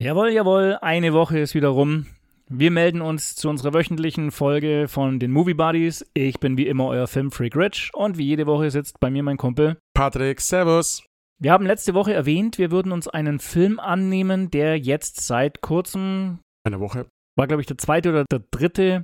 Jawohl, jawohl, eine Woche ist wieder rum. Wir melden uns zu unserer wöchentlichen Folge von den Movie Buddies. Ich bin wie immer euer Filmfreak Rich und wie jede Woche sitzt bei mir mein Kumpel Patrick, servus. Wir haben letzte Woche erwähnt, wir würden uns einen Film annehmen, der jetzt seit kurzem, Eine Woche. war glaube ich der 2. oder der 3.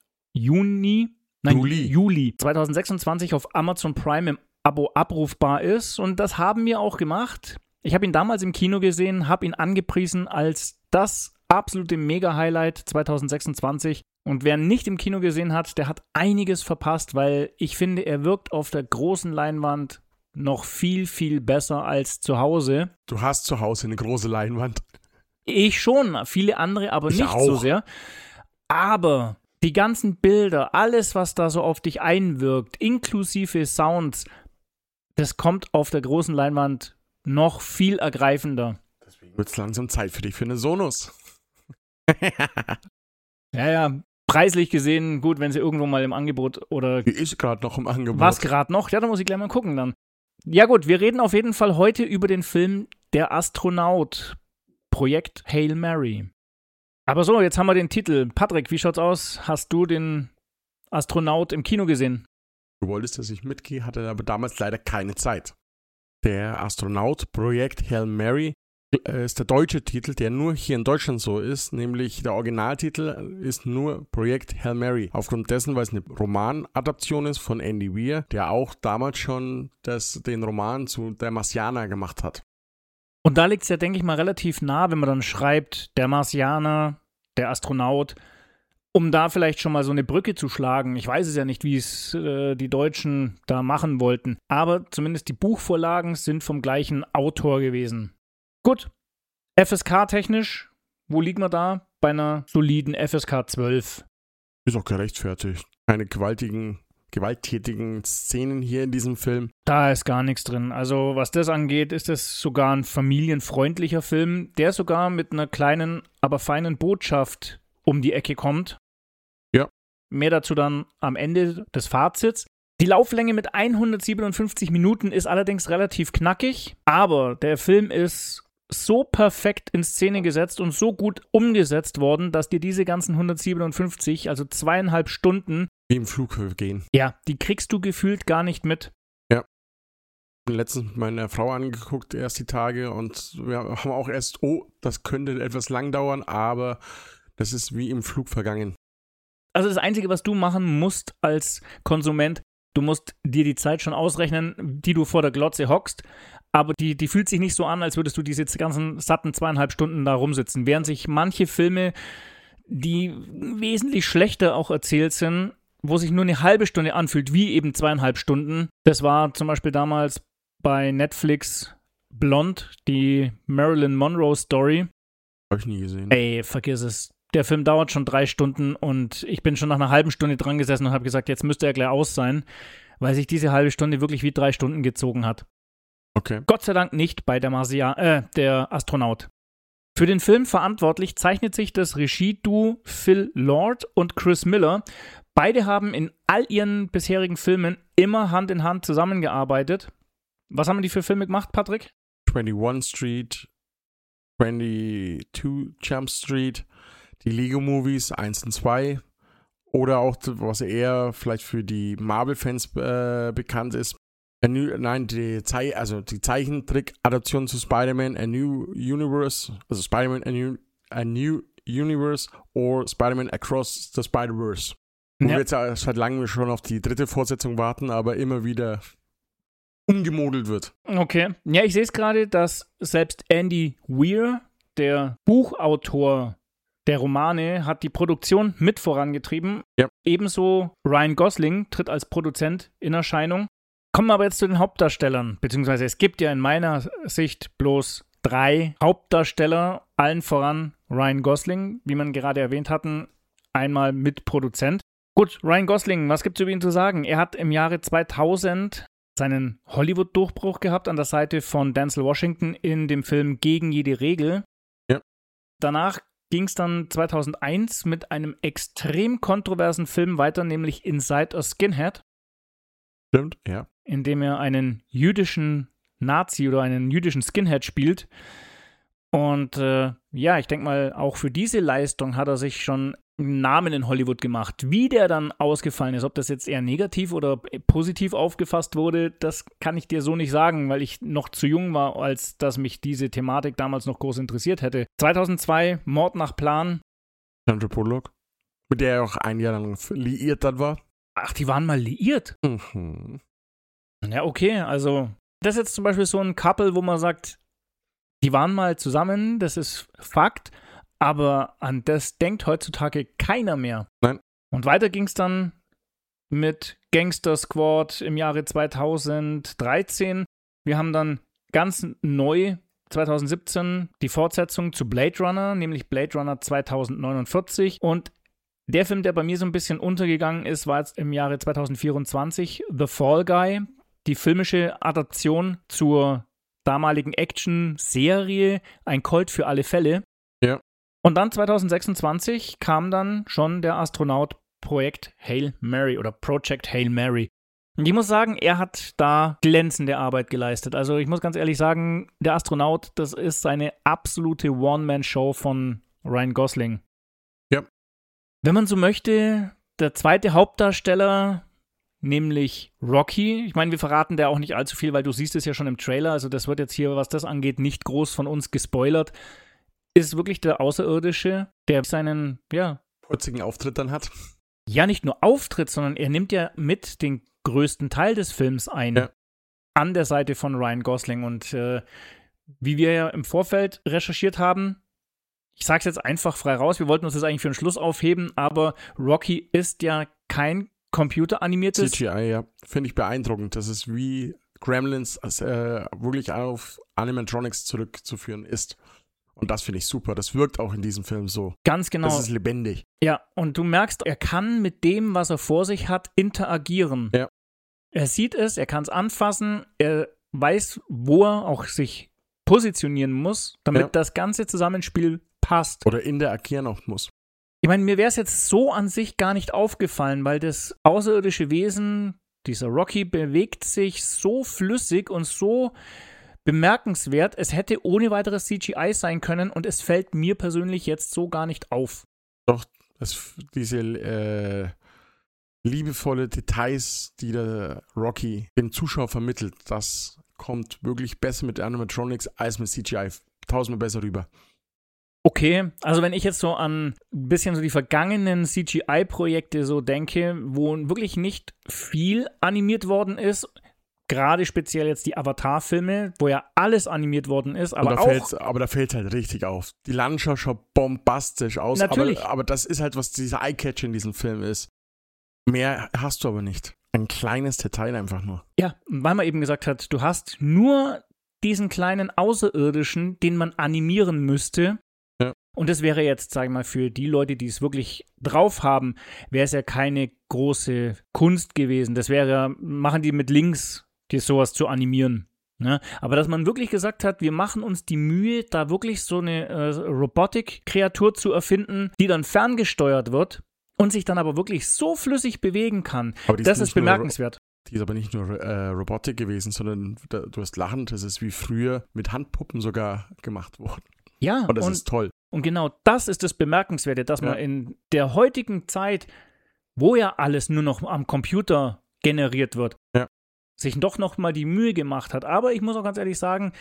Juli 2026 auf Amazon Prime im Abo abrufbar ist und das haben wir auch gemacht. Ich habe ihn damals im Kino gesehen, habe ihn angepriesen als das absolute Mega-Highlight 2026. Und wer nicht im Kino gesehen hat, der hat einiges verpasst, weil ich finde, er wirkt auf der großen Leinwand noch viel, viel besser als zu Hause. Du hast zu Hause eine große Leinwand. Ich schon, viele andere aber Ich nicht auch. so sehr. Aber die ganzen Bilder, alles, was da so auf dich einwirkt, inklusive Sounds, das kommt auf der großen Leinwand noch viel ergreifender. Deswegen wird es langsam Zeit für dich für eine Sonus. Ja, preislich gesehen, gut, wenn sie irgendwo mal im Angebot oder Die ist gerade noch im Angebot. was gerade noch, ja, da muss ich gleich mal gucken dann. Ja gut, wir reden auf jeden Fall heute über den Film Der Astronaut, Projekt Hail Mary. Aber so, jetzt haben wir den Titel. Patrick, wie schaut's aus? Hast du den Astronaut im Kino gesehen? Du wolltest, dass ich mitgehe, hatte aber damals leider keine Zeit. Der Astronaut, Projekt Hail Mary, ist der deutsche Titel, der nur hier in Deutschland so ist, nämlich der Originaltitel ist nur Projekt Hail Mary. Aufgrund dessen, weil es eine Romanadaption ist von Andy Weir, der auch damals schon den Roman zu Der Marsianer gemacht hat. Und da liegt es ja, denke ich mal, relativ nah, wenn man dann schreibt, der Marsianer, der Astronaut, um da vielleicht schon mal so eine Brücke zu schlagen. Ich weiß es ja nicht, wie es die Deutschen da machen wollten, aber zumindest die Buchvorlagen sind vom gleichen Autor gewesen. Gut, FSK-technisch, wo liegen wir da? Bei einer soliden FSK 12. Ist auch gerechtfertigt. Keine gewalttätigen Szenen hier in diesem Film. Da ist gar nichts drin. Also was das angeht, ist es sogar ein familienfreundlicher Film, der sogar mit einer kleinen, aber feinen Botschaft um die Ecke kommt. Ja. Mehr dazu dann am Ende des Fazits. Die Lauflänge mit 157 Minuten ist allerdings relativ knackig, aber der Film ist so perfekt in Szene gesetzt und so gut umgesetzt worden, dass dir diese ganzen 157, also 2,5 Stunden, Wie im Flug gehen. ja, die kriegst du gefühlt gar nicht mit. Letztens mit meiner Frau angeguckt, erst die Tage, und wir haben auch erst, das könnte etwas lang dauern, aber das ist wie im Flug vergangen. Also das Einzige, was du machen musst als Konsument, du musst dir die Zeit schon ausrechnen, die du vor der Glotze hockst, aber die fühlt sich nicht so an, als würdest du diese ganzen satten 2,5 Stunden da rumsitzen. Während sich manche Filme, die wesentlich schlechter auch erzählt sind, wo sich nur eine halbe Stunde anfühlt, wie eben 2,5 Stunden. Das war zum Beispiel damals bei Netflix Blonde, die Marilyn Monroe Story. Habe ich nie gesehen. Ey, vergiss es. Der Film dauert schon 3 Stunden und ich bin schon nach einer halben Stunde dran gesessen und habe gesagt, jetzt müsste er gleich aus sein, weil sich diese halbe Stunde wirklich wie 3 Stunden gezogen hat. Okay. Gott sei Dank nicht bei der Astronaut. Für den Film verantwortlich zeichnet sich das Regie-Duo Phil Lord und Chris Miller. Beide haben in all ihren bisherigen Filmen immer Hand in Hand zusammengearbeitet. Was haben die für Filme gemacht, Patrick? 21 Street, 22 Jump Street, die Lego-Movies 1 und 2 oder auch, was eher vielleicht für die Marvel-Fans bekannt ist, die Zeichentrick-Adaption zu Spider-Man A New Universe, also Spider-Man A New Universe oder Spider-Man Across the Spider-Verse. Wo wir jetzt seit langem schon auf die 3. Fortsetzung warten, aber immer wieder umgemodelt wird. Okay. Ja, ich sehe es gerade, dass selbst Andy Weir, der Buchautor der Romane, hat die Produktion mit vorangetrieben. Ja. Ebenso Ryan Gosling tritt als Produzent in Erscheinung. Kommen wir aber jetzt zu den Hauptdarstellern, beziehungsweise es gibt ja in meiner Sicht bloß 3 Hauptdarsteller, allen voran Ryan Gosling, wie man gerade erwähnt hatten, einmal Mitproduzent. Gut, Ryan Gosling, was gibt es über ihn zu sagen? Er hat im Jahre 2000 seinen Hollywood-Durchbruch gehabt an der Seite von Denzel Washington in dem Film Gegen jede Regel. Ja. Danach ging es dann 2001 mit einem extrem kontroversen Film weiter, nämlich Inside a Skinhead. Stimmt, ja. In dem er einen jüdischen Nazi oder einen jüdischen Skinhead spielt. Und ja, ich denke mal, auch für diese Leistung hat er sich schon einen Namen in Hollywood gemacht. Wie der dann ausgefallen ist, ob das jetzt eher negativ oder positiv aufgefasst wurde, das kann ich dir so nicht sagen, weil ich noch zu jung war, als dass mich diese Thematik damals noch groß interessiert hätte. 2002, Mord nach Plan. Sandra Bullock, mit der er auch ein Jahr lang liiert dann war. Ach, die waren mal liiert? Mhm. Ja, okay, also das ist jetzt zum Beispiel so ein Couple, wo man sagt, die waren mal zusammen, das ist Fakt, aber an das denkt heutzutage keiner mehr. Nein. Und weiter ging es dann mit Gangster Squad im Jahre 2013. Wir haben dann ganz neu 2017 die Fortsetzung zu Blade Runner, nämlich Blade Runner 2049. Und der Film, der bei mir so ein bisschen untergegangen ist, war jetzt im Jahre 2024 The Fall Guy, die filmische Adaption zur damaligen Action-Serie Ein Colt für alle Fälle. Ja. Und dann 2026 kam dann schon der Astronaut Projekt Hail Mary oder Project Hail Mary. Und ich muss sagen, er hat da glänzende Arbeit geleistet. Also ich muss ganz ehrlich sagen, der Astronaut, das ist eine absolute One-Man-Show von Ryan Gosling. Ja. Wenn man so möchte, der zweite Hauptdarsteller, nämlich Rocky. Ich meine, wir verraten da auch nicht allzu viel, weil du siehst es ja schon im Trailer. Also das wird jetzt hier, was das angeht, nicht groß von uns gespoilert. Ist wirklich der Außerirdische, der seinen, putzigen Auftritt dann hat. Ja, nicht nur Auftritt, sondern er nimmt ja mit den größten Teil des Films ein. Ja. An der Seite von Ryan Gosling. Und wie wir ja im Vorfeld recherchiert haben, ich sag's jetzt einfach frei raus, wir wollten uns das eigentlich für den Schluss aufheben, aber Rocky ist ja kein computeranimiertes. CGI, ja. Finde ich beeindruckend. Das ist wie Gremlins wirklich auf Animatronics zurückzuführen ist. Und das finde ich super. Das wirkt auch in diesem Film so. Ganz genau. Das ist lebendig. Ja, und du merkst, er kann mit dem, was er vor sich hat, interagieren. Ja. Er sieht es, er kann es anfassen, er weiß, wo er auch sich positionieren muss, damit das ganze Zusammenspiel passt. Oder interagieren auch muss. Ich meine, mir wäre es jetzt so an sich gar nicht aufgefallen, weil das außerirdische Wesen, dieser Rocky, bewegt sich so flüssig und so bemerkenswert. Es hätte ohne weiteres CGI sein können und es fällt mir persönlich jetzt so gar nicht auf. Doch, diese liebevolle Details, die der Rocky dem Zuschauer vermittelt, das kommt wirklich besser mit Animatronics als mit CGI. Tausendmal besser rüber. Okay, also wenn ich jetzt so an ein bisschen so die vergangenen CGI-Projekte so denke, wo wirklich nicht viel animiert worden ist, gerade speziell jetzt die Avatar-Filme, wo ja alles animiert worden ist, aber da fällt halt richtig auf. Die Landschaft schaut bombastisch aus, natürlich. Aber das ist halt, was dieser Eye-Catcher in diesem Film ist. Mehr hast du aber nicht. Ein kleines Detail einfach nur. Ja, weil man eben gesagt hat, du hast nur diesen kleinen Außerirdischen, den man animieren müsste. Ja. Und das wäre jetzt, sag ich mal, für die Leute, die es wirklich drauf haben, wäre es ja keine große Kunst gewesen. Das wäre, machen die mit Links, die sowas zu animieren. Ne? Aber dass man wirklich gesagt hat, wir machen uns die Mühe, da wirklich so eine Robotik-Kreatur zu erfinden, die dann ferngesteuert wird und sich dann aber wirklich so flüssig bewegen kann, das ist bemerkenswert. Die ist aber nicht nur Robotik gewesen, sondern du hast lachend, das ist wie früher mit Handpuppen sogar gemacht worden. Ja, und das ist toll. Und genau das ist das Bemerkenswerte, dass man in der heutigen Zeit, wo ja alles nur noch am Computer generiert wird, sich doch noch mal die Mühe gemacht hat. Aber ich muss auch ganz ehrlich sagen,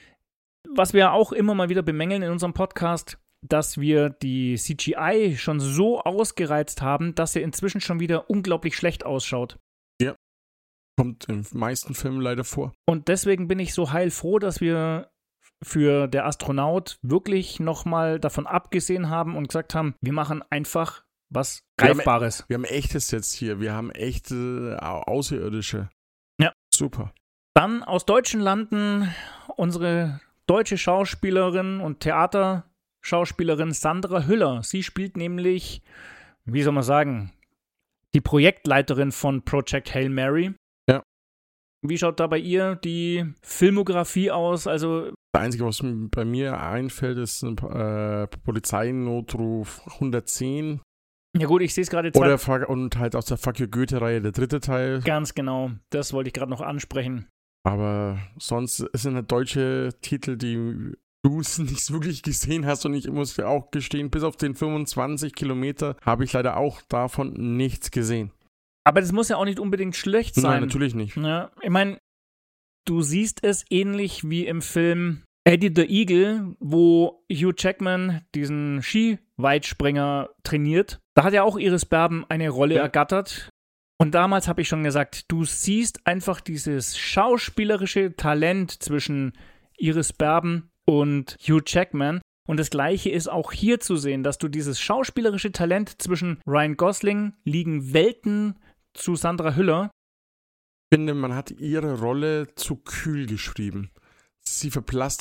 was wir auch immer mal wieder bemängeln in unserem Podcast, dass wir die CGI schon so ausgereizt haben, dass sie inzwischen schon wieder unglaublich schlecht ausschaut. Ja, kommt in den meisten Filmen leider vor. Und deswegen bin ich so heilfroh, dass wir für der Astronaut wirklich nochmal davon abgesehen haben und gesagt haben, wir machen einfach was Greifbares. Wir haben echtes jetzt hier, wir haben echte Außerirdische. Ja. Super. Dann aus deutschen Landen unsere deutsche Schauspielerin und Theaterschauspielerin Sandra Hüller. Sie spielt nämlich, wie soll man sagen, die Projektleiterin von Project Hail Mary. Ja. Wie schaut da bei ihr die Filmografie aus? Also das Einzige, was bei mir einfällt, ist ein Polizeinotruf 110. Ja gut, ich sehe es gerade. Und halt aus der Fuck You Goethe-Reihe der dritte Teil. Ganz genau, das wollte ich gerade noch ansprechen. Aber sonst sind halt deutsche Titel, die du es nicht wirklich gesehen hast, und ich muss ja auch gestehen, bis auf den 25 Kilometer habe ich leider auch davon nichts gesehen. Aber das muss ja auch nicht unbedingt schlecht sein. Nein, natürlich nicht. Ja, ich meine, du siehst es ähnlich wie im Film Eddie the Eagle, wo Hugh Jackman diesen Skiweitspringer trainiert. Da hat ja auch Iris Berben eine Rolle ergattert. Und damals habe ich schon gesagt, du siehst einfach dieses schauspielerische Talent zwischen Iris Berben und Hugh Jackman. Und das Gleiche ist auch hier zu sehen, dass du dieses schauspielerische Talent zwischen Ryan Gosling, liegen Welten zu Sandra Hüller. Ich finde, man hat ihre Rolle zu kühl geschrieben. Sie verblasst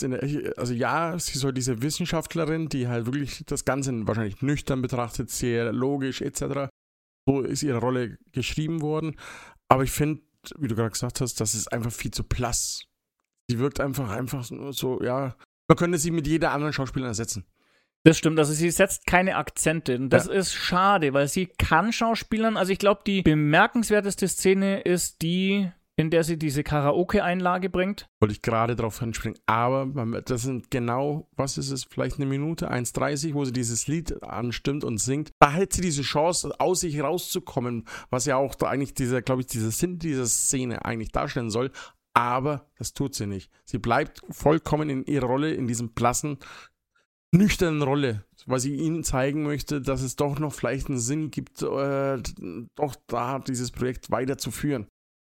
sie soll diese Wissenschaftlerin, die halt wirklich das Ganze wahrscheinlich nüchtern betrachtet, sehr logisch etc. So ist ihre Rolle geschrieben worden. Aber ich finde, wie du gerade gesagt hast, das ist einfach viel zu blass. Sie wirkt einfach nur so, ja, man könnte sie mit jeder anderen Schauspielerin ersetzen. Das stimmt, also sie setzt keine Akzente. Und das ist schade, weil sie kann schauspielern. Also ich glaube, die bemerkenswerteste Szene ist die, in der sie diese Karaoke-Einlage bringt. Wollte ich gerade drauf anspringen. Aber das sind genau, was ist es, vielleicht eine Minute, 1,30, wo sie dieses Lied anstimmt und singt. Da hätte sie diese Chance, aus sich rauszukommen, was ja auch da eigentlich dieser Sinn dieser Szene eigentlich darstellen soll. Aber das tut sie nicht. Sie bleibt vollkommen in ihrer Rolle, in diesem blassen, nüchternen Rolle, weil sie ihnen zeigen möchte, dass es doch noch vielleicht einen Sinn gibt, doch da dieses Projekt weiterzuführen.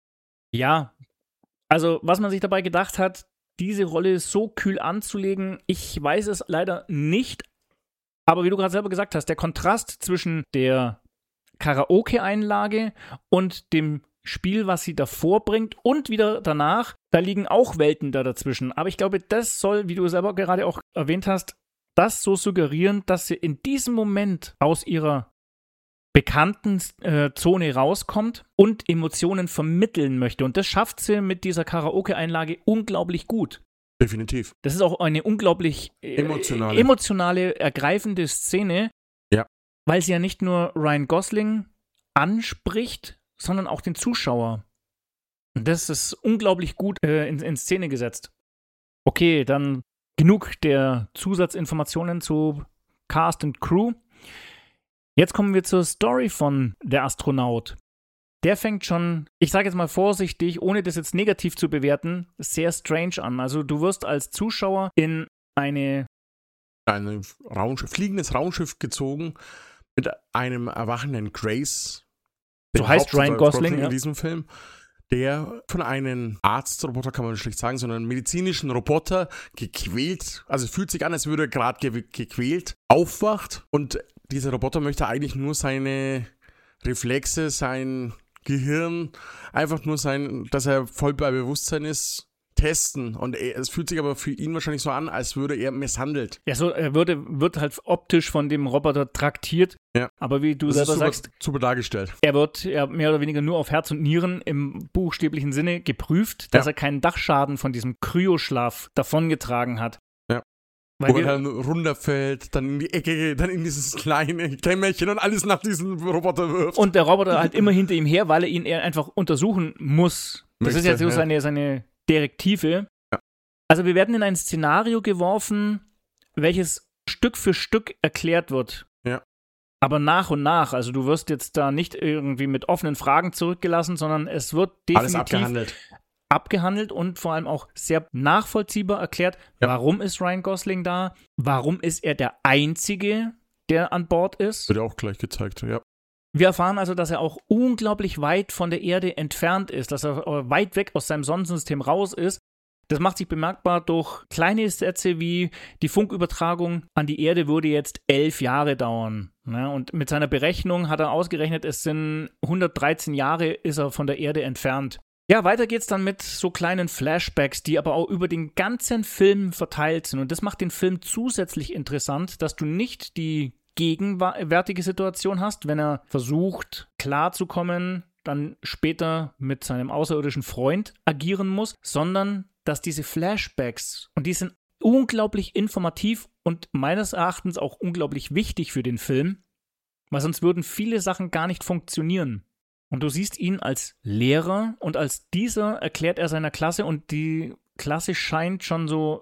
Ja, also was man sich dabei gedacht hat, diese Rolle so kühl anzulegen, ich weiß es leider nicht, aber wie du gerade selber gesagt hast, der Kontrast zwischen der Karaoke-Einlage und dem Spiel, was sie davor bringt und wieder danach, da liegen auch Welten dazwischen. Aber ich glaube, das soll, wie du selber gerade auch erwähnt hast, das so suggerieren, dass sie in diesem Moment aus ihrer bekannten Zone rauskommt und Emotionen vermitteln möchte. Und das schafft sie mit dieser Karaoke-Einlage unglaublich gut. Definitiv. Das ist auch eine unglaublich emotionale, ergreifende Szene, weil sie ja nicht nur Ryan Gosling anspricht, sondern auch den Zuschauer. Und das ist unglaublich gut in Szene gesetzt. Okay, dann genug der Zusatzinformationen zu Cast und Crew. Jetzt kommen wir zur Story von Der Astronaut. Der fängt schon, ich sage jetzt mal vorsichtig, ohne das jetzt negativ zu bewerten, sehr strange an. Also du wirst als Zuschauer in ein fliegendes Raumschiff gezogen mit einem erwachenden Grace. So heißt Ryan Gosling in diesem Film, der von einem Arztroboter, kann man schlecht sagen, sondern einen medizinischen Roboter gequält, also es fühlt sich an, als würde er gerade gequält, aufwacht, und dieser Roboter möchte eigentlich nur seine Reflexe, sein Gehirn, einfach nur dass er voll bei Bewusstsein ist, testen. Und es fühlt sich aber für ihn wahrscheinlich so an, als würde er misshandelt. Ja, so er wird halt optisch von dem Roboter traktiert. Ja. Aber wie du das selber ist sagst, super dargestellt. Er wird mehr oder weniger nur auf Herz und Nieren im buchstäblichen Sinne geprüft, dass er keinen Dachschaden von diesem Kryoschlaf davongetragen hat. Ja. Wo er dann runterfällt, dann in die Ecke, dann in dieses kleine Kämmerchen und alles nach diesem Roboter wirft. Und der Roboter halt immer hinter ihm her, weil er ihn einfach untersuchen muss. Das ist jetzt so seine Direktive. Ja. Also wir werden in ein Szenario geworfen, welches Stück für Stück erklärt wird. Ja. Aber nach und nach. Also du wirst jetzt da nicht irgendwie mit offenen Fragen zurückgelassen, sondern es wird definitiv abgehandelt und vor allem auch sehr nachvollziehbar erklärt, warum ist Ryan Gosling da, warum ist er der Einzige, der an Bord ist. Wird auch gleich gezeigt, ja. Wir erfahren also, dass er auch unglaublich weit von der Erde entfernt ist, dass er weit weg aus seinem Sonnensystem raus ist. Das macht sich bemerkbar durch kleine Sätze wie, die Funkübertragung an die Erde würde jetzt 11 Jahre dauern. Ja, und mit seiner Berechnung hat er ausgerechnet, es sind 113 Jahre ist er von der Erde entfernt. Ja, weiter geht's dann mit so kleinen Flashbacks, die aber auch über den ganzen Film verteilt sind. Und das macht den Film zusätzlich interessant, dass du nicht die gegenwärtige Situation hast, wenn er versucht, klarzukommen, dann später mit seinem außerirdischen Freund agieren muss, sondern dass diese Flashbacks, und die sind unglaublich informativ und meines Erachtens auch unglaublich wichtig für den Film, weil sonst würden viele Sachen gar nicht funktionieren. Und du siehst ihn als Lehrer und als dieser erklärt er seiner Klasse, und die Klasse scheint schon so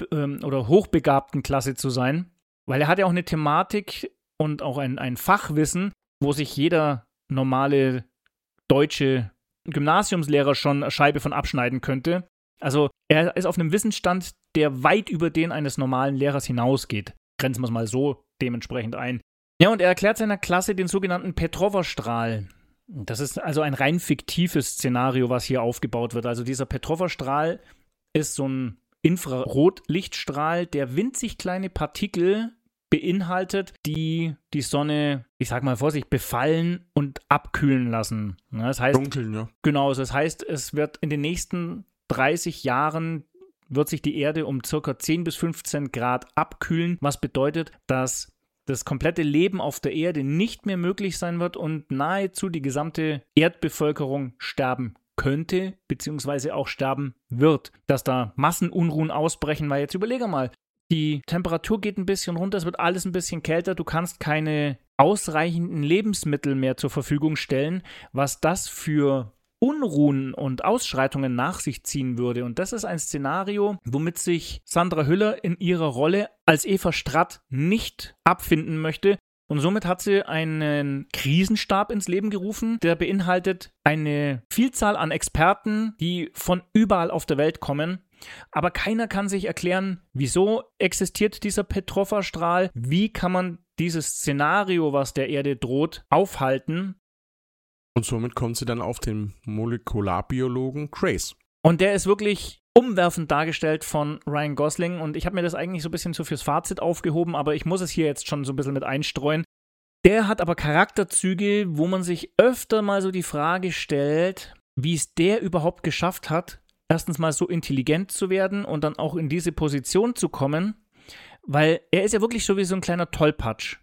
oder hochbegabten Klasse zu sein, weil er hat ja auch eine Thematik und auch ein Fachwissen, wo sich jeder normale deutsche Gymnasiumslehrer schon eine Scheibe von abschneiden könnte. Also er ist auf einem Wissensstand, der weit über den eines normalen Lehrers hinausgeht. Grenzen wir es mal so dementsprechend ein. Ja, und er erklärt seiner Klasse den sogenannten Petrova-Strahl. Das ist also ein rein fiktives Szenario, was hier aufgebaut wird. Also dieser Petrova-Strahl ist so ein Infrarotlichtstrahl, der winzig kleine Partikel beinhaltet, die die Sonne, ich sag mal vorsichtig, befallen und abkühlen lassen. Das heißt, dunkeln, ja. Genau, das heißt, es wird in den nächsten 30 Jahren wird sich die Erde um ca. 10 bis 15 Grad abkühlen, was bedeutet, dass das komplette Leben auf der Erde nicht mehr möglich sein wird und nahezu die gesamte Erdbevölkerung sterben könnte, beziehungsweise auch sterben wird. Dass da Massenunruhen ausbrechen, weil jetzt überlege mal, die Temperatur geht ein bisschen runter, es wird alles ein bisschen kälter, du kannst keine ausreichenden Lebensmittel mehr zur Verfügung stellen, was das für Unruhen und Ausschreitungen nach sich ziehen würde. Und das ist ein Szenario, womit sich Sandra Hüller in ihrer Rolle als Eva Stratt nicht abfinden möchte. Und somit hat sie einen Krisenstab ins Leben gerufen, der beinhaltet eine Vielzahl an Experten, die von überall auf der Welt kommen. Aber keiner kann sich erklären, wieso existiert dieser Petrova-Strahl, wie kann man dieses Szenario, was der Erde droht, aufhalten. Und somit kommt sie dann auf den Molekularbiologen Grace. Und der ist wirklich umwerfend dargestellt von Ryan Gosling. Und ich habe mir das eigentlich so ein bisschen so fürs Fazit aufgehoben, aber ich muss es hier jetzt schon so ein bisschen mit einstreuen. Der hat aber Charakterzüge, wo man sich öfter mal so die Frage stellt, wie es der überhaupt geschafft hat, erstens mal so intelligent zu werden und dann auch in diese Position zu kommen, weil er ist ja wirklich so wie so ein kleiner Tollpatsch.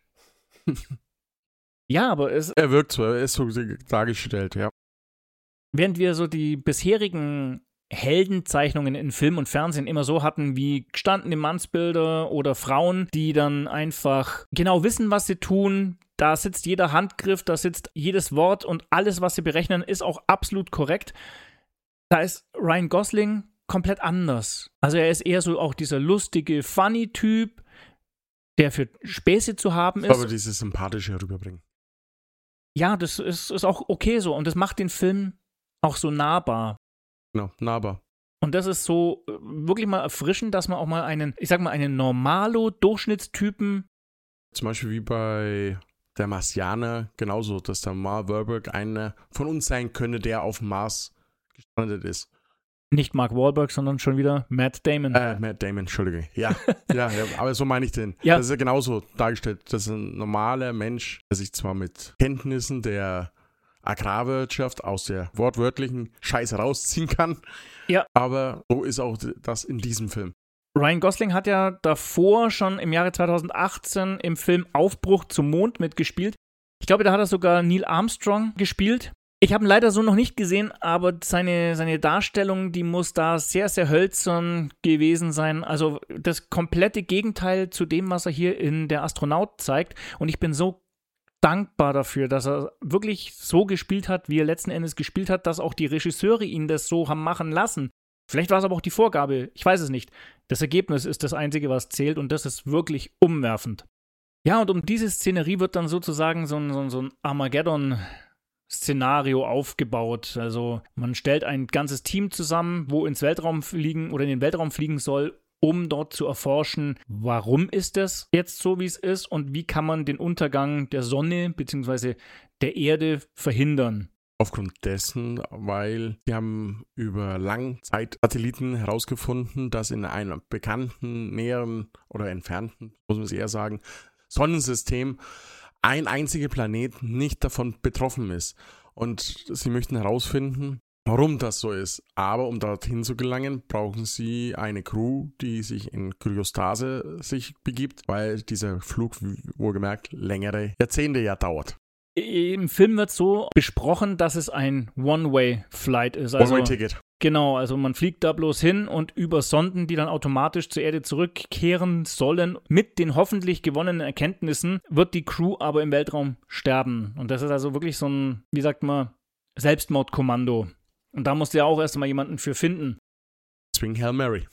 Ja, aber er wirkt so, er ist so dargestellt, ja. Während wir so die bisherigen Heldenzeichnungen in Film und Fernsehen immer so hatten wie gestandene Mannsbilder oder Frauen, die dann einfach genau wissen, was sie tun, da sitzt jeder Handgriff, da sitzt jedes Wort und alles, was sie berechnen, ist auch absolut korrekt. Da ist Ryan Gosling komplett anders. Also er ist eher so auch dieser lustige, funny Typ, der für Späße zu haben ist. Aber dieses Sympathische rüberbringen. Ja, das ist auch okay so und das macht den Film auch so nahbar. Genau, nahbar. Und das ist so wirklich mal erfrischend, dass man auch mal einen Normalo-Durchschnittstypen. Zum Beispiel wie bei der Marsianer, genauso, dass der Mark Wahlberg einer von uns sein könnte, der auf dem Mars gestrandet ist. Nicht Mark Wahlberg, sondern schon wieder Matt Damon. Matt Damon, Entschuldige. Ja, ja, aber so meine ich den. Ja. Das ist ja genauso dargestellt. Das ist ein normaler Mensch, der sich zwar mit Kenntnissen der Agrarwirtschaft aus der wortwörtlichen Scheiße rausziehen kann, ja, aber so ist auch das in diesem Film. Ryan Gosling hat ja davor schon im Jahre 2018 im Film Aufbruch zum Mond mitgespielt. Ich glaube, da hat er sogar Neil Armstrong gespielt. Ich habe ihn leider so noch nicht gesehen, aber seine Darstellung, die muss da sehr, sehr hölzern gewesen sein. Also das komplette Gegenteil zu dem, was er hier in Der Astronaut zeigt. Und ich bin so dankbar dafür, dass er wirklich so gespielt hat, wie er letzten Endes gespielt hat, dass auch die Regisseure ihn das so haben machen lassen. Vielleicht war es aber auch die Vorgabe, ich weiß es nicht. Das Ergebnis ist das Einzige, was zählt und das ist wirklich umwerfend. Ja, und um diese Szenerie wird dann sozusagen so ein Armageddon-Szenario aufgebaut. Also man stellt ein ganzes Team zusammen, wo ins Weltraum fliegen oder in den Weltraum fliegen soll, um dort zu erforschen, warum ist das jetzt so, wie es ist und wie kann man den Untergang der Sonne bzw. der Erde verhindern. Aufgrund dessen, weil die haben über Langzeitsatelliten herausgefunden, dass in einem bekannten, näheren oder entfernten, muss man es eher sagen, Sonnensystem ein einziger Planet nicht davon betroffen ist. Und sie möchten herausfinden, warum das so ist. Aber um dorthin zu gelangen, brauchen sie eine Crew, die sich in Kryostase sich begibt, weil dieser Flug, wohlgemerkt, längere Jahrzehnte ja dauert. Im Film wird so besprochen, dass es ein One-Way-Flight ist. Also, One-Way-Ticket. Genau, also man fliegt da bloß hin und über Sonden, die dann automatisch zur Erde zurückkehren sollen, mit den hoffentlich gewonnenen Erkenntnissen, wird die Crew aber im Weltraum sterben. Und das ist also wirklich so ein, wie sagt man, Selbstmordkommando. Und da musst du ja auch erst mal jemanden für finden. Deswegen Hail Mary.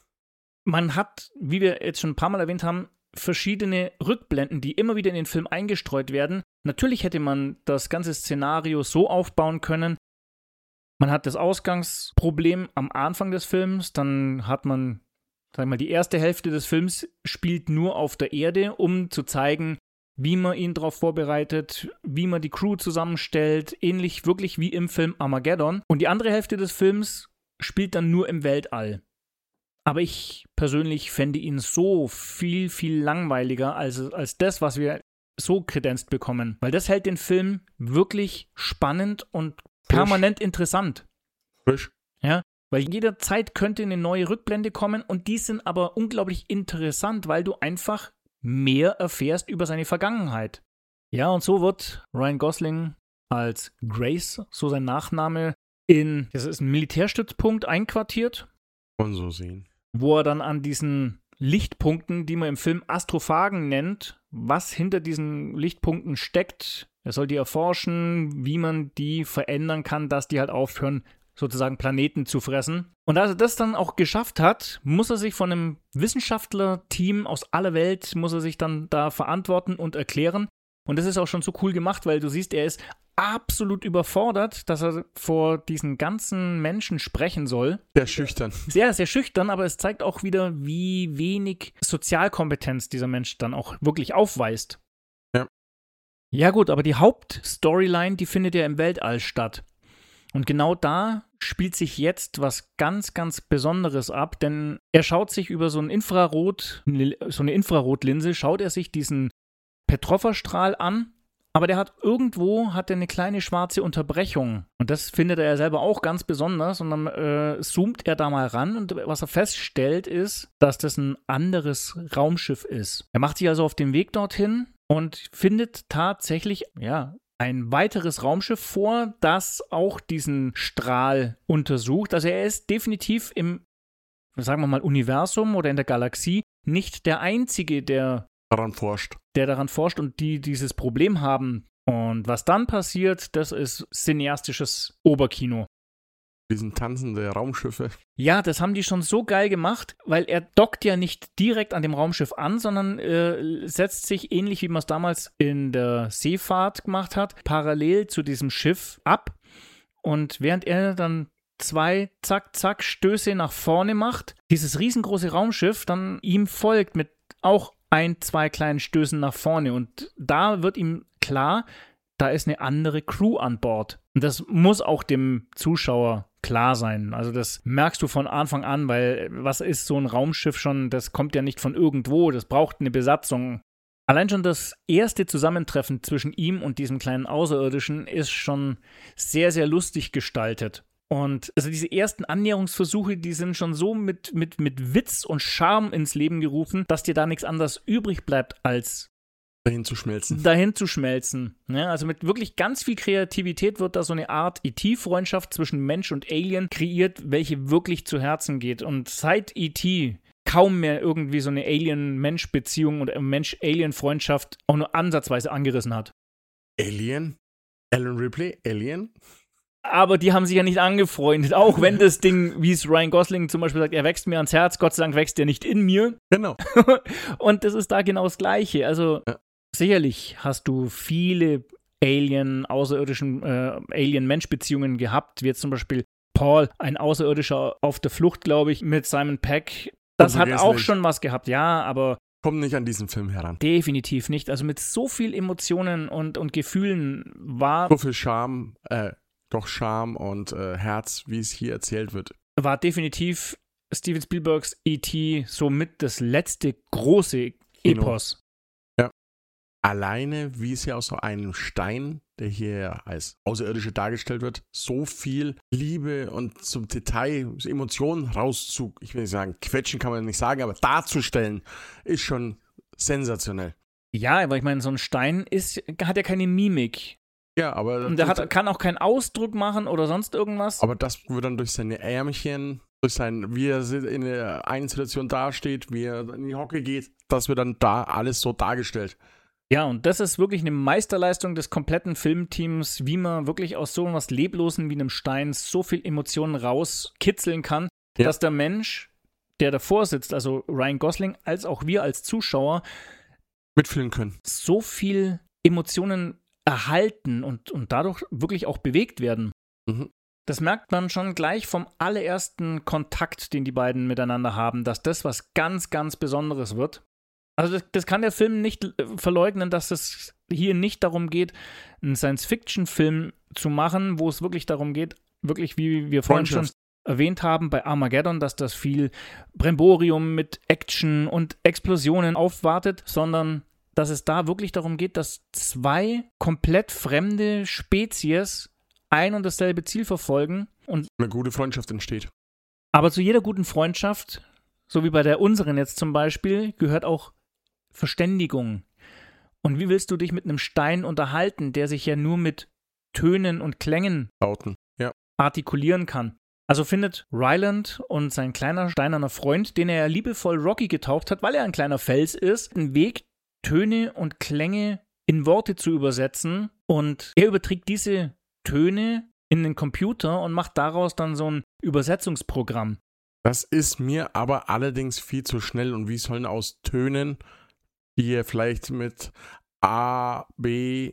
Man hat, wie wir jetzt schon ein paar Mal erwähnt haben, verschiedene Rückblenden, die immer wieder in den Film eingestreut werden. Natürlich hätte man das ganze Szenario so aufbauen können. Man hat das Ausgangsproblem am Anfang des Films, dann hat man, sagen wir mal, die erste Hälfte des Films spielt nur auf der Erde, um zu zeigen, wie man ihn darauf vorbereitet, wie man die Crew zusammenstellt, ähnlich wirklich wie im Film Armageddon. Und die andere Hälfte des Films spielt dann nur im Weltall. Aber ich persönlich fände ihn so viel, viel langweiliger als das, was wir so kredenzt bekommen. Weil das hält den Film wirklich spannend und permanent interessant. Frisch. Ja, weil jederzeit könnte eine neue Rückblende kommen und die sind aber unglaublich interessant, weil du einfach mehr erfährst über seine Vergangenheit. Ja, und so wird Ryan Gosling als Grace, so sein Nachname, das ist ein Militärstützpunkt einquartiert. Und so sehen. Wo er dann an diesen Lichtpunkten, die man im Film Astrophagen nennt, was hinter diesen Lichtpunkten steckt. Er soll die erforschen, wie man die verändern kann, dass die halt aufhören, sozusagen Planeten zu fressen. Und als er das dann auch geschafft hat, muss er sich von einem Wissenschaftlerteam aus aller Welt, muss er sich dann da verantworten und erklären. Und das ist auch schon so cool gemacht, weil du siehst, er ist absolut überfordert, dass er vor diesen ganzen Menschen sprechen soll. Sehr schüchtern. Sehr, sehr schüchtern, aber es zeigt auch wieder, wie wenig Sozialkompetenz dieser Mensch dann auch wirklich aufweist. Ja. Ja gut, aber die Hauptstoryline, die findet ja im Weltall statt. Und genau da spielt sich jetzt was ganz, ganz Besonderes ab, denn er schaut sich über so eine Infrarotlinse, schaut er sich diesen Petrofferstrahl an, aber der hat eine kleine schwarze Unterbrechung. Und das findet er ja selber auch ganz besonders. Und dann zoomt er da mal ran und was er feststellt ist, dass das ein anderes Raumschiff ist. Er macht sich also auf den Weg dorthin und findet tatsächlich, ein weiteres Raumschiff vor, das auch diesen Strahl untersucht. Also er ist definitiv im, sagen wir mal, Universum oder in der Galaxie nicht der Einzige, der daran forscht und die dieses Problem haben. Und was dann passiert, das ist cineastisches Oberkino. Diesen tanzende Raumschiffe. Ja, das haben die schon so geil gemacht, weil er dockt ja nicht direkt an dem Raumschiff an, sondern setzt sich, ähnlich wie man es damals in der Seefahrt gemacht hat, parallel zu diesem Schiff ab. Und während er dann 2 Zack, Stöße nach vorne macht, dieses riesengroße Raumschiff dann ihm folgt mit auch 1, 2 kleinen Stößen nach vorne. Und da wird ihm klar, da ist eine andere Crew an Bord. Und das muss auch dem Zuschauer klar sein. Also das merkst du von Anfang an, weil was ist so ein Raumschiff schon, das kommt ja nicht von irgendwo, das braucht eine Besatzung. Allein schon das erste Zusammentreffen zwischen ihm und diesem kleinen Außerirdischen ist schon sehr, sehr lustig gestaltet. Und also diese ersten Annäherungsversuche, die sind schon so mit Witz und Charme ins Leben gerufen, dass dir da nichts anderes übrig bleibt, als dahin zu schmelzen. Ja, also mit wirklich ganz viel Kreativität wird da so eine Art E.T.-Freundschaft zwischen Mensch und Alien kreiert, welche wirklich zu Herzen geht. Und seit E.T. kaum mehr irgendwie so eine Alien-Mensch-Beziehung oder Mensch-Alien-Freundschaft auch nur ansatzweise angerissen hat. Alien? Alan Ripley? Alien? Aber die haben sich ja nicht angefreundet, auch wenn das Ding, wie es Ryan Gosling zum Beispiel sagt, er wächst mir ans Herz, Gott sei Dank wächst er nicht in mir. Genau. Und das ist da genau das Gleiche. Also sicherlich hast du viele Alien-Mensch-Beziehungen gehabt, wie jetzt zum Beispiel Paul, ein Außerirdischer auf der Flucht, glaube ich, mit Simon Pegg. Das hat auch schon was gehabt, ja, aber kommt nicht an diesen Film heran. Definitiv nicht. Also mit so viel Emotionen und Gefühlen war so viel Charme und Herz, wie es hier erzählt wird. War definitiv Steven Spielbergs E.T. somit das letzte große Epos. Ja. Alleine, wie es ja aus so einem Stein, der hier als Außerirdische dargestellt wird, so viel Liebe und zum Detail, Emotionen ich will nicht sagen, quetschen kann man nicht sagen, aber darzustellen, ist schon sensationell. Ja, aber ich meine, so ein Stein hat ja keine Mimik. Ja, aber und der kann auch keinen Ausdruck machen oder sonst irgendwas. Aber das wird dann durch seine Ärmchen, wie er in der einen Situation dasteht, wie er in die Hocke geht, das wird dann da alles so dargestellt. Ja, und das ist wirklich eine Meisterleistung des kompletten Filmteams, wie man wirklich aus so etwas Leblosen wie einem Stein so viel Emotionen rauskitzeln kann. dass der Mensch, der davor sitzt, also Ryan Gosling, als auch wir als Zuschauer, mitfühlen können. So viel Emotionen erhalten und dadurch wirklich auch bewegt werden. Mhm. Das merkt man schon gleich vom allerersten Kontakt, den die beiden miteinander haben, dass das was ganz, ganz Besonderes wird. Also das kann der Film nicht verleugnen, dass es hier nicht darum geht, einen Science-Fiction-Film zu machen, wo es wirklich darum geht, wirklich, wie wir vorhin schon erwähnt haben, bei Armageddon, dass das viel Bremborium mit Action und Explosionen aufwartet, sondern dass es da wirklich darum geht, dass zwei komplett fremde Spezies ein und dasselbe Ziel verfolgen und eine gute Freundschaft entsteht. Aber zu jeder guten Freundschaft, so wie bei der unseren jetzt zum Beispiel, gehört auch Verständigung. Und wie willst du dich mit einem Stein unterhalten, der sich ja nur mit Tönen und Klängen artikulieren kann? Also findet Ryland und sein kleiner steinerner Freund, den er ja liebevoll Rocky getauft hat, weil er ein kleiner Fels ist, einen Weg, Töne und Klänge in Worte zu übersetzen. Und er überträgt diese Töne in den Computer und macht daraus dann so ein Übersetzungsprogramm. Das ist mir aber allerdings viel zu schnell. Und wie sollen aus Tönen, die er vielleicht mit A, B,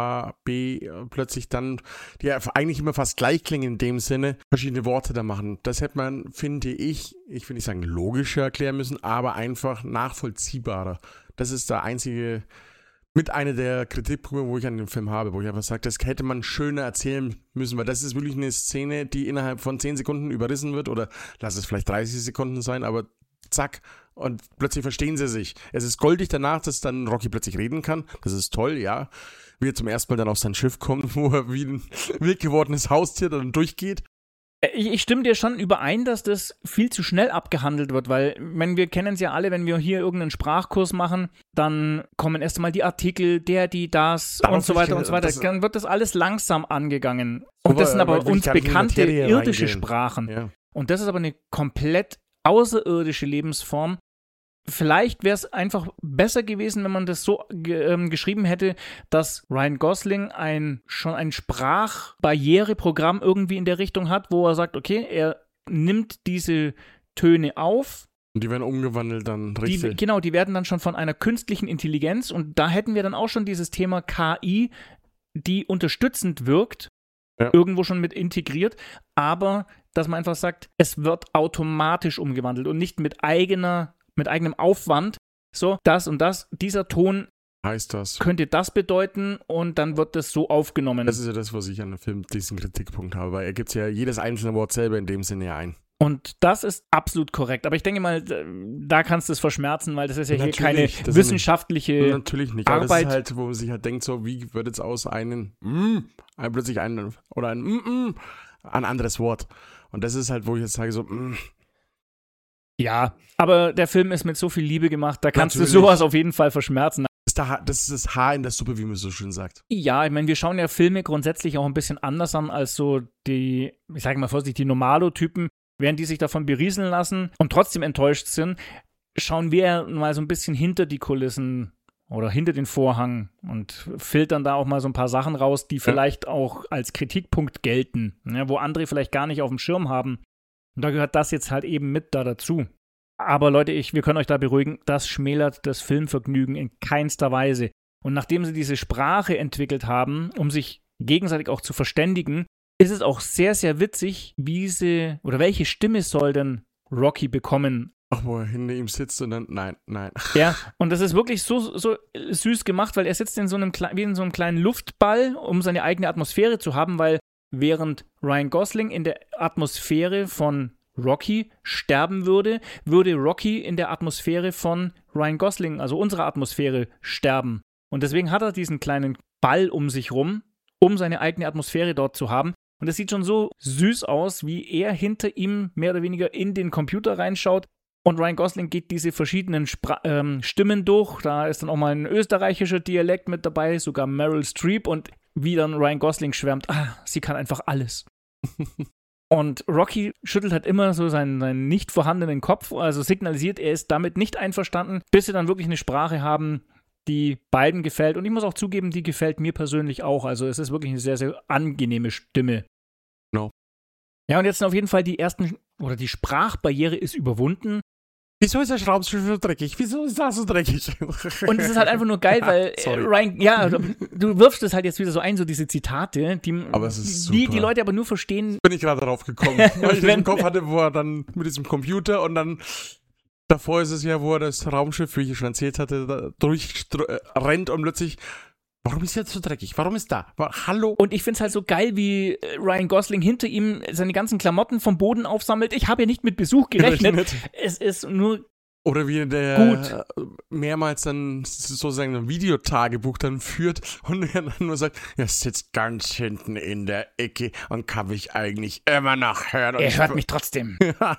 plötzlich dann, die ja eigentlich immer fast gleich klingen in dem Sinne, verschiedene Worte da machen. Das hätte man, finde ich will nicht sagen logischer erklären müssen, aber einfach nachvollziehbarer. Das ist der einzige, mit einer der Kritikpunkte, wo ich an dem Film habe, wo ich einfach sage, das hätte man schöner erzählen müssen, weil das ist wirklich eine Szene, die innerhalb von 10 Sekunden überrissen wird oder lass es vielleicht 30 Sekunden sein, aber zack, und plötzlich verstehen sie sich. Es ist goldig danach, dass dann Rocky plötzlich reden kann. Das ist toll, ja. Wie er zum ersten Mal dann auf sein Schiff kommt, wo er wie ein wild gewordenes Haustier dann durchgeht. Ich stimme dir schon überein, dass das viel zu schnell abgehandelt wird, weil wir kennen es ja alle, wenn wir hier irgendeinen Sprachkurs machen, dann kommen erst einmal die Artikel, das und so weiter und so weiter. Dann wird das alles langsam angegangen. Und das sind aber uns bekannte irdische Sprachen. Ja. Und das ist aber eine komplett außerirdische Lebensform. Vielleicht wäre es einfach besser gewesen, wenn man das so geschrieben hätte, dass Ryan Gosling schon ein Sprachbarriereprogramm irgendwie in der Richtung hat, wo er sagt, okay, er nimmt diese Töne auf. Und die werden umgewandelt dann richtig. Die werden dann schon von einer künstlichen Intelligenz und da hätten wir dann auch schon dieses Thema KI, die unterstützend wirkt, irgendwo schon mit integriert, aber dass man einfach sagt, es wird automatisch umgewandelt und nicht mit eigenem Aufwand, so, das und das, dieser Ton heißt das. Könnte das bedeuten und dann wird das so aufgenommen. Das ist ja das, was ich an dem Film diesen Kritikpunkt habe, weil er gibt ja jedes einzelne Wort selber in dem Sinne ein. Und das ist absolut korrekt. Aber ich denke mal, da kannst du es verschmerzen, weil das ist ja hier keine wissenschaftliche natürlich nicht. Arbeit. Aber das ist halt, wo man sich halt denkt, so, wie wird jetzt aus plötzlich ein anderes Wort. Und das ist halt, wo ich jetzt sage, so, Ja, aber der Film ist mit so viel Liebe gemacht, da kannst du sowas auf jeden Fall verschmerzen. Das ist das Haar in der Suppe, wie man so schön sagt. Ja, ich meine, wir schauen ja Filme grundsätzlich auch ein bisschen anders an als so die, ich sage mal vorsichtig, die Normalo-Typen. Während die sich davon berieseln lassen und trotzdem enttäuscht sind, schauen wir mal so ein bisschen hinter die Kulissen oder hinter den Vorhang und filtern da auch mal so ein paar Sachen raus, die vielleicht auch als Kritikpunkt gelten, wo andere vielleicht gar nicht auf dem Schirm haben. Und da gehört das jetzt halt eben mit dazu. Aber Leute, wir können euch da beruhigen, das schmälert das Filmvergnügen in keinster Weise. Und nachdem sie diese Sprache entwickelt haben, um sich gegenseitig auch zu verständigen, ist es auch sehr, sehr witzig, welche Stimme soll denn Rocky bekommen? Ach, wo er hinter ihm sitzt und dann, nein. Ja, und das ist wirklich so süß gemacht, weil er sitzt wie in so einem kleinen Luftball, um seine eigene Atmosphäre zu haben, weil während Ryan Gosling in der Atmosphäre von Rocky sterben würde Rocky in der Atmosphäre von Ryan Gosling, also unserer Atmosphäre, sterben. Und deswegen hat er diesen kleinen Ball um sich rum, um seine eigene Atmosphäre dort zu haben. Und es sieht schon so süß aus, wie er hinter ihm mehr oder weniger in den Computer reinschaut. Und Ryan Gosling geht diese verschiedenen Stimmen durch. Da ist dann auch mal ein österreichischer Dialekt mit dabei, sogar Meryl Streep. Und wie dann Ryan Gosling schwärmt, sie kann einfach alles. Und Rocky schüttelt halt immer so seinen nicht vorhandenen Kopf, also signalisiert, er ist damit nicht einverstanden, bis sie dann wirklich eine Sprache haben, die beiden gefällt. Und ich muss auch zugeben, die gefällt mir persönlich auch. Also es ist wirklich eine sehr, sehr angenehme Stimme. No. Ja, und jetzt sind auf jeden Fall die ersten oder die Sprachbarriere ist überwunden. Wieso ist das Raumschiff so dreckig? Wieso ist das so dreckig? Und es ist halt einfach nur geil, weil Ryan, du wirfst es halt jetzt wieder so ein, so diese Zitate, die die Leute aber nur verstehen. Bin ich gerade drauf gekommen, weil ich das im Kopf hatte, wo er dann mit diesem Computer und dann davor ist es ja, wo er das Raumschiff, wie ich schon erzählt hatte, rennt und plötzlich, warum ist jetzt so dreckig? Warum ist da? Hallo? Und ich finde es halt so geil, wie Ryan Gosling hinter ihm seine ganzen Klamotten vom Boden aufsammelt. Ich habe ja nicht mit Besuch gerechnet. Es ist nur oder wie der mehrmals dann sozusagen ein Videotagebuch dann führt und er dann nur sagt, er sitzt ganz hinten in der Ecke und kann mich eigentlich immer noch hören. Er hört mich trotzdem.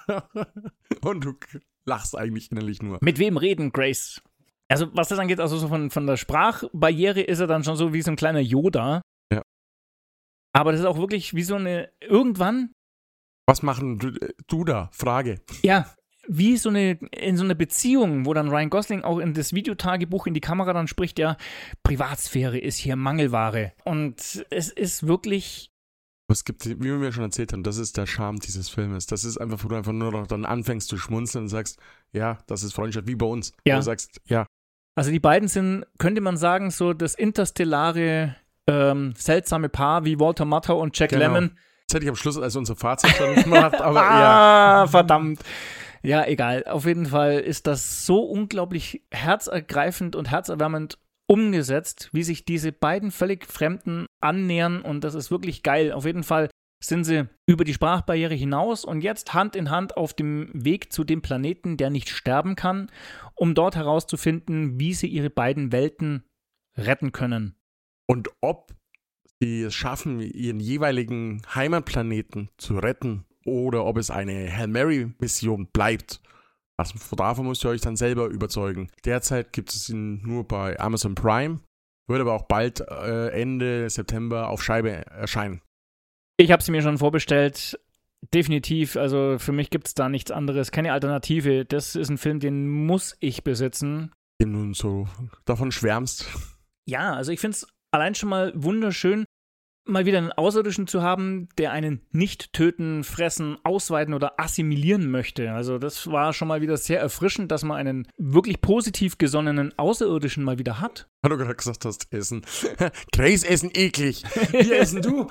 Und du lachst eigentlich innerlich nur. Mit wem reden, Grace? Also was das angeht, also so von der Sprachbarriere ist er dann schon so wie so ein kleiner Yoda. Ja. Aber das ist auch wirklich wie so eine, irgendwann. Was machen du da? Frage. Ja, wie in so einer Beziehung, wo dann Ryan Gosling auch in das Videotagebuch in die Kamera dann spricht, ja, Privatsphäre ist hier Mangelware. Und es ist wirklich. Es gibt, wie wir mir schon erzählt haben, das ist der Charme dieses Filmes. Das ist einfach, wo du einfach nur noch dann anfängst zu schmunzeln und sagst, ja, das ist Freundschaft wie bei uns. Ja. Wo du sagst, ja. Also die beiden sind, könnte man sagen, so das interstellare, seltsame Paar wie Walter Matthau und Jack Lemmon. Das hätte ich am Schluss als unser Fazit schon gemacht, aber ja. Verdammt. Ja, egal. Auf jeden Fall ist das so unglaublich herzergreifend und herzerwärmend umgesetzt, wie sich diese beiden völlig Fremden annähern und das ist wirklich geil. Auf jeden Fall sind sie über die Sprachbarriere hinaus und jetzt Hand in Hand auf dem Weg zu dem Planeten, der nicht sterben kann, um dort herauszufinden, wie sie ihre beiden Welten retten können. Und ob sie es schaffen, ihren jeweiligen Heimatplaneten zu retten oder ob es eine Hail Mary-Mission bleibt. Also davon müsst ihr euch dann selber überzeugen. Derzeit gibt es ihn nur bei Amazon Prime, wird aber auch bald Ende September auf Scheibe erscheinen. Ich habe sie mir schon vorbestellt. Definitiv, also für mich gibt es da nichts anderes, keine Alternative. Das ist ein Film, den muss ich besitzen. Den du so davon schwärmst. Ja, also ich finde es allein schon mal wunderschön, mal wieder einen Außerirdischen zu haben, der einen nicht töten, fressen, ausweiten oder assimilieren möchte. Also das war schon mal wieder sehr erfrischend, dass man einen wirklich positiv gesonnenen Außerirdischen mal wieder hat. Weil du gerade gesagt hast, Essen. Grace essen eklig. Wie essen du?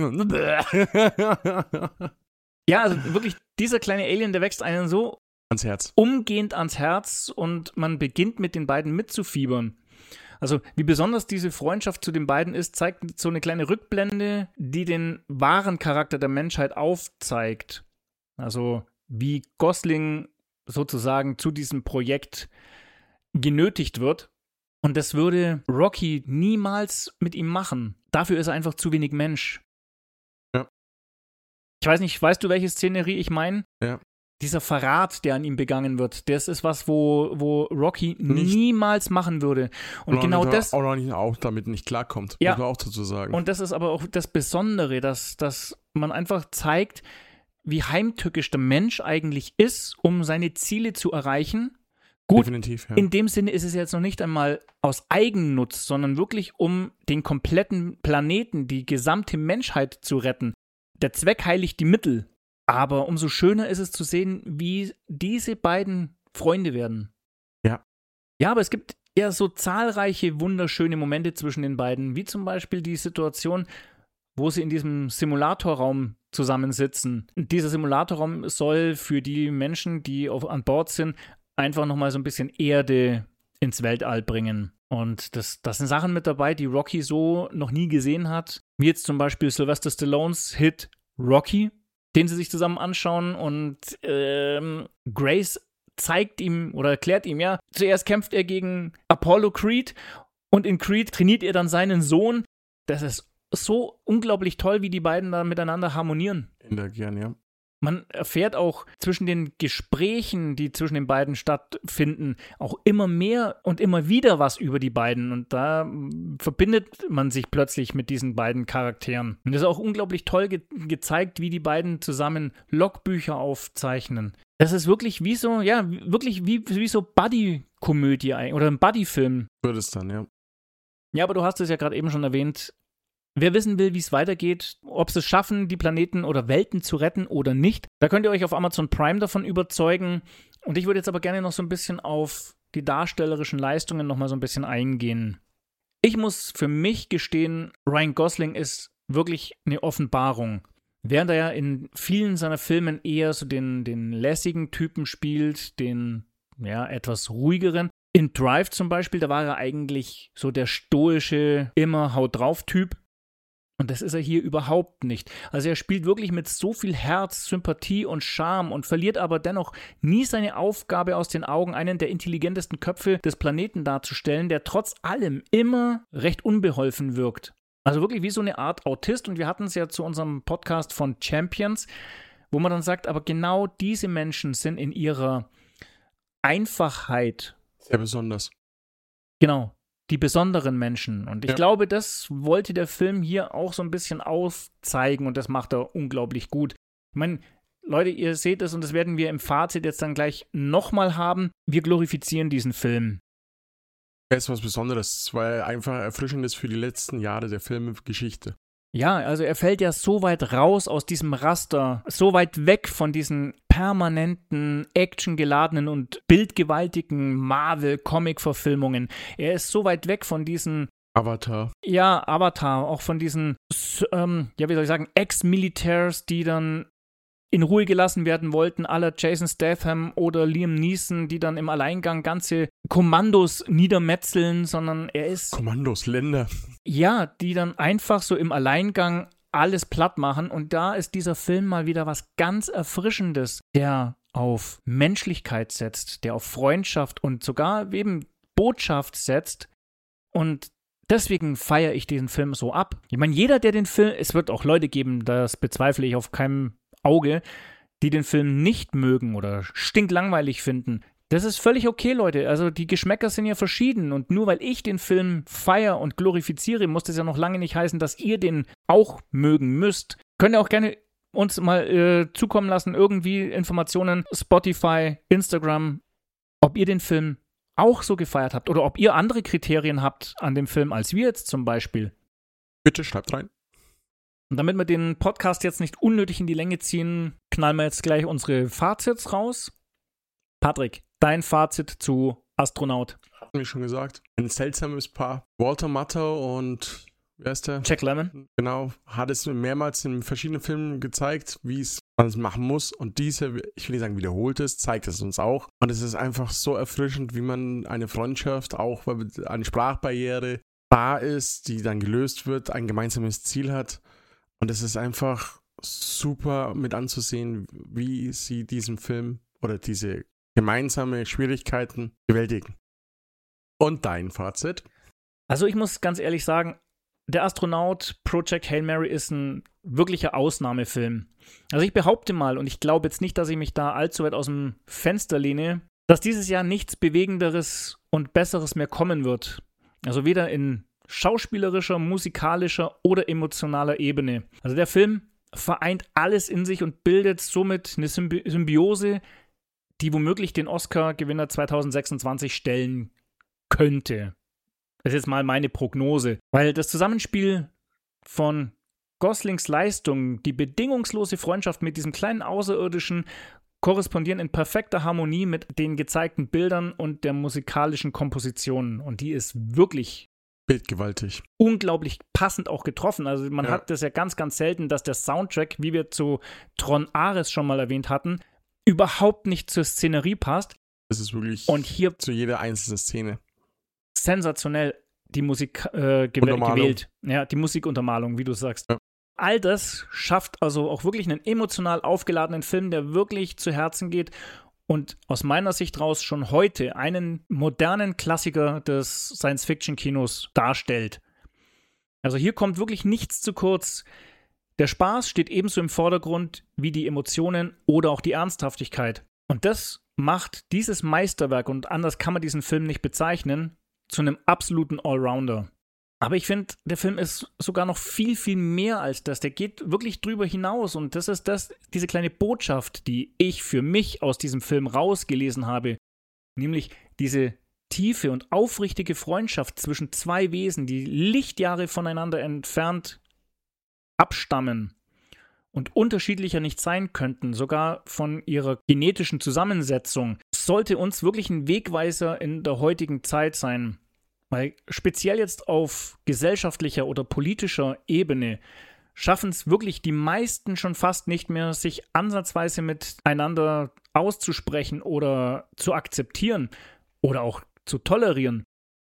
Ja, also wirklich, dieser kleine Alien, der wächst einen so ans Herz. Umgehend ans Herz und man beginnt mit den beiden mitzufiebern. Also wie besonders diese Freundschaft zu den beiden ist, zeigt so eine kleine Rückblende, die den wahren Charakter der Menschheit aufzeigt. Also wie Gosling sozusagen zu diesem Projekt genötigt wird. Und das würde Rocky niemals mit ihm machen. Dafür ist er einfach zu wenig Mensch. Ja. Ich weiß nicht, weißt du, welche Szenerie ich meine? Ja. Dieser Verrat, der an ihm begangen wird, das ist was, wo Rocky niemals machen würde. Und genau das. Auch damit nicht klarkommt, muss man auch dazu sagen. Und das ist aber auch das Besondere, dass man einfach zeigt, wie heimtückisch der Mensch eigentlich ist, um seine Ziele zu erreichen. Gut, definitiv, ja. In dem Sinne ist es jetzt noch nicht einmal aus Eigennutz, sondern wirklich um den kompletten Planeten, die gesamte Menschheit zu retten. Der Zweck heiligt die Mittel. Aber umso schöner ist es zu sehen, wie diese beiden Freunde werden. Ja. Ja, aber es gibt ja so zahlreiche wunderschöne Momente zwischen den beiden, wie zum Beispiel die Situation, wo sie in diesem Simulatorraum zusammensitzen. Dieser Simulatorraum soll für die Menschen, die an Bord sind, einfach nochmal so ein bisschen Erde ins Weltall bringen. Und das sind Sachen mit dabei, die Rocky so noch nie gesehen hat. Wie jetzt zum Beispiel Sylvester Stallones Hit Rocky, den sie sich zusammen anschauen und Grace zeigt ihm oder erklärt ihm, ja, zuerst kämpft er gegen Apollo Creed und in Creed trainiert er dann seinen Sohn. Das ist so unglaublich toll, wie die beiden da miteinander harmonieren. Gern, ja. Man erfährt auch zwischen den Gesprächen, die zwischen den beiden stattfinden, auch immer mehr und immer wieder was über die beiden. Und da verbindet man sich plötzlich mit diesen beiden Charakteren. Und das ist auch unglaublich toll gezeigt, wie die beiden zusammen Logbücher aufzeichnen. Das ist wirklich wie so, ja, wirklich wie so Buddy-Komödie oder ein Buddy-Film. Wird es dann, ja. Ja, aber du hast es ja gerade eben schon erwähnt, Wer wissen will, wie es weitergeht, ob sie es schaffen, die Planeten oder Welten zu retten oder nicht, da könnt ihr euch auf Amazon Prime davon überzeugen. Und ich würde jetzt aber gerne noch so ein bisschen auf die darstellerischen Leistungen noch mal so ein bisschen eingehen. Ich muss für mich gestehen, Ryan Gosling ist wirklich eine Offenbarung. Während er ja in vielen seiner Filmen eher so den lässigen Typen spielt, den etwas ruhigeren. In Drive zum Beispiel, da war er eigentlich so der stoische, immer haut drauf Typ. Und das ist er hier überhaupt nicht. Also er spielt wirklich mit so viel Herz, Sympathie und Charme und verliert aber dennoch nie seine Aufgabe aus den Augen, einen der intelligentesten Köpfe des Planeten darzustellen, der trotz allem immer recht unbeholfen wirkt. Also wirklich wie so eine Art Autist. Und wir hatten es ja zu unserem Podcast von Champions, wo man dann sagt, aber genau diese Menschen sind in ihrer Einfachheit sehr besonders. Genau. Die besonderen Menschen. Und ich glaube, das wollte der Film hier auch so ein bisschen aufzeigen und das macht er unglaublich gut. Ich meine, Leute, ihr seht es und das werden wir im Fazit jetzt dann gleich nochmal haben. Wir glorifizieren diesen Film. Er ist was Besonderes, weil er einfach erfrischend ist für die letzten Jahre der Filmgeschichte. Ja, also er fällt ja so weit raus aus diesem Raster, so weit weg von diesen permanenten, actiongeladenen und bildgewaltigen Marvel-Comic-Verfilmungen. Er ist so weit weg von diesen Avatar. Ja, Avatar, auch von diesen, Ex-Militärs, die dann in Ruhe gelassen werden wollten, à la Jason Statham oder Liam Neeson, die dann im Alleingang ganze Kommandos niedermetzeln, sondern er ist... Kommandos, Länder. Ja, die dann einfach so im Alleingang alles platt machen und da ist dieser Film mal wieder was ganz Erfrischendes, der auf Menschlichkeit setzt, der auf Freundschaft und sogar eben Botschaft setzt und deswegen feiere ich diesen Film so ab. Ich meine, jeder, der den Film, es wird auch Leute geben, das bezweifle ich auf keinem Auge, die den Film nicht mögen oder stinklangweilig finden. Das ist völlig okay, Leute. Also die Geschmäcker sind ja verschieden und nur weil ich den Film feiere und glorifiziere, muss das ja noch lange nicht heißen, dass ihr den auch mögen müsst. Könnt ihr auch gerne uns mal zukommen lassen, irgendwie Informationen, Spotify, Instagram, ob ihr den Film auch so gefeiert habt oder ob ihr andere Kriterien habt an dem Film als wir jetzt zum Beispiel. Bitte schreibt rein. Und damit wir den Podcast jetzt nicht unnötig in die Länge ziehen, knallen wir jetzt gleich unsere Fazits raus. Patrick, dein Fazit zu Astronaut. Hatten wir schon gesagt. Ein seltsames Paar. Walter Matthau und, wer ist der? Jack Lemmon. Genau, hat es mehrmals in verschiedenen Filmen gezeigt, wie es man es machen muss. Und diese, ich will nicht sagen wiederholt es, zeigt es uns auch. Und es ist einfach so erfrischend, wie man eine Freundschaft, auch weil eine Sprachbarriere da ist, die dann gelöst wird, ein gemeinsames Ziel hat. Und es ist einfach super mit anzusehen, wie sie diesen Film oder diese gemeinsame Schwierigkeiten bewältigen. Und dein Fazit? Also ich muss ganz ehrlich sagen, der Astronaut Project Hail Mary ist ein wirklicher Ausnahmefilm. Also ich behaupte mal, und ich glaube jetzt nicht, dass ich mich da allzu weit aus dem Fenster lehne, dass dieses Jahr nichts Bewegenderes und Besseres mehr kommen wird. Also weder in schauspielerischer, musikalischer oder emotionaler Ebene. Also der Film vereint alles in sich und bildet somit eine Symbiose, die womöglich den Oscar-Gewinner 2026 stellen könnte. Das ist jetzt mal meine Prognose. Weil das Zusammenspiel von Goslings Leistung, die bedingungslose Freundschaft mit diesem kleinen Außerirdischen korrespondieren in perfekter Harmonie mit den gezeigten Bildern und der musikalischen Komposition. Und die ist wirklich bildgewaltig. Unglaublich passend auch getroffen. Also man hat das ja ganz, ganz selten, dass der Soundtrack, wie wir zu Tron Ares schon mal erwähnt hatten, überhaupt nicht zur Szenerie passt. Das ist wirklich und hier zu jeder einzelnen Szene. Sensationell die Musik gewählt. Ja, die Musikuntermalung, wie du sagst. Ja. All das schafft also auch wirklich einen emotional aufgeladenen Film, der wirklich zu Herzen geht und aus meiner Sicht raus schon heute einen modernen Klassiker des Science-Fiction-Kinos darstellt. Also hier kommt wirklich nichts zu kurz. Der Spaß steht ebenso im Vordergrund wie die Emotionen oder auch die Ernsthaftigkeit. Und das macht dieses Meisterwerk, und anders kann man diesen Film nicht bezeichnen, zu einem absoluten Allrounder. Aber ich finde, der Film ist sogar noch viel, viel mehr als das. Der geht wirklich drüber hinaus und das ist diese kleine Botschaft, die ich für mich aus diesem Film rausgelesen habe. Nämlich diese tiefe und aufrichtige Freundschaft zwischen zwei Wesen, die Lichtjahre voneinander entfernt abstammen und unterschiedlicher nicht sein könnten, sogar von ihrer genetischen Zusammensetzung, sollte uns wirklich ein Wegweiser in der heutigen Zeit sein. Weil speziell jetzt auf gesellschaftlicher oder politischer Ebene schaffen es wirklich die meisten schon fast nicht mehr, sich ansatzweise miteinander auszusprechen oder zu akzeptieren oder auch zu tolerieren.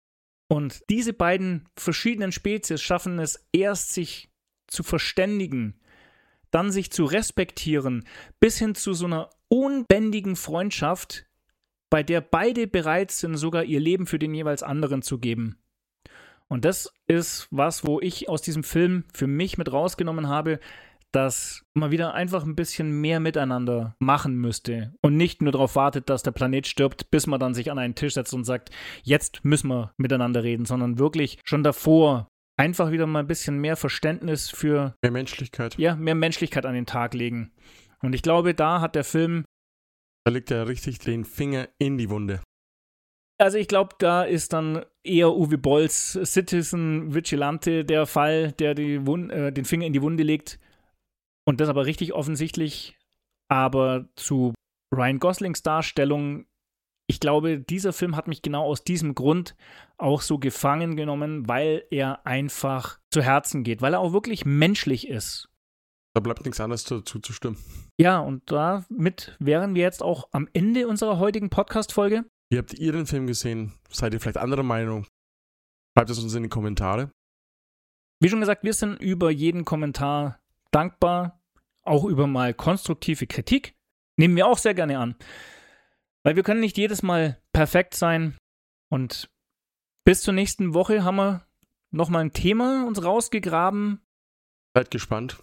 Und diese beiden verschiedenen Spezies schaffen es erst, sich zu verständigen, dann sich zu respektieren, bis hin zu so einer unbändigen Freundschaft, bei der beide bereit sind, sogar ihr Leben für den jeweils anderen zu geben. Und das ist was, wo ich aus diesem Film für mich mit rausgenommen habe, dass man wieder einfach ein bisschen mehr miteinander machen müsste und nicht nur darauf wartet, dass der Planet stirbt, bis man dann sich an einen Tisch setzt und sagt, jetzt müssen wir miteinander reden, sondern wirklich schon davor einfach wieder mal ein bisschen mehr Verständnis für mehr Menschlichkeit. Ja, mehr Menschlichkeit an den Tag legen. Und ich glaube, da hat der Film, da legt er richtig den Finger in die Wunde. Also ich glaube, da ist dann eher Uwe Bolls Citizen Vigilante der Fall, der den Finger in die Wunde legt. Und das aber richtig offensichtlich. Aber zu Ryan Goslings Darstellung, ich glaube, dieser Film hat mich genau aus diesem Grund auch so gefangen genommen, weil er einfach zu Herzen geht, weil er auch wirklich menschlich ist. Da bleibt nichts anderes dazu zu stimmen. Ja, und damit wären wir jetzt auch am Ende unserer heutigen Podcast-Folge. Wie habt ihr den Film gesehen? Seid ihr vielleicht anderer Meinung? Schreibt es uns in die Kommentare. Wie schon gesagt, wir sind über jeden Kommentar dankbar, auch über mal konstruktive Kritik. Nehmen wir auch sehr gerne an. Weil wir können nicht jedes Mal perfekt sein. Und bis zur nächsten Woche haben wir nochmal ein Thema uns rausgegraben. Seid gespannt.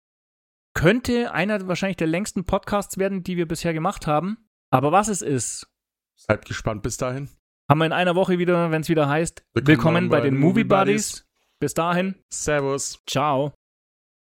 Könnte einer wahrscheinlich der längsten Podcasts werden, die wir bisher gemacht haben. Aber was es ist, seid gespannt bis dahin. Haben wir in einer Woche wieder, wenn es wieder heißt, Willkommen bei den Movie Buddies. Bis dahin. Servus. Ciao.